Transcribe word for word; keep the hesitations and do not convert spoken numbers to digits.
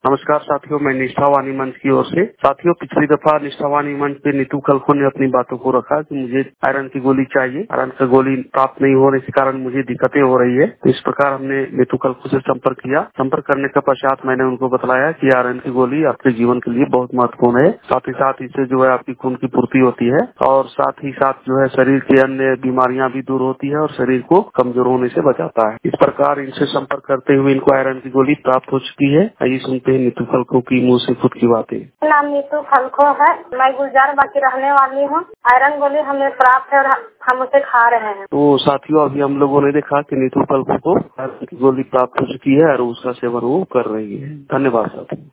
नमस्कार साथियों, मैं निष्ठावानी मंच की ओर से। साथियों, पिछली दफा निष्ठावानी मंच पे नीतू खलखो ने अपनी बातों को रखा कि मुझे आयरन की गोली चाहिए, आयरन की गोली प्राप्त नहीं होने के कारण मुझे दिक्कतें हो रही है। तो इस प्रकार हमने नीतू खलखो से संपर्क किया। संपर्क करने के पश्चात मैंने उनको बताया कि आयरन की गोली आपके जीवन के लिए बहुत महत्वपूर्ण है। साथ ही साथ इससे जो है आपकी खून की पूर्ति होती है और साथ ही साथ जो है शरीर की अन्य बीमारियां भी दूर होती है और शरीर को कमजोर होने से बचाता है। इस प्रकार इनसे संपर्क करते हुए इनको आयरन की गोली प्राप्त हो चुकी है। आइए सुनते हैं नीतू खलखो की मुंह से खुद की बातें। नाम नीतू खलखो है, मैं गुलजार बाग की रहने वाली हूँ। आयरन गोली हमें प्राप्त है और हम उसे खा रहे हैं। तो साथियों, अभी हम लोगों ने देखा कि नीतू खलखो को आयरन की गोली प्राप्त हो चुकी है और उसका सेवन वो कर रही है। धन्यवाद साथियों।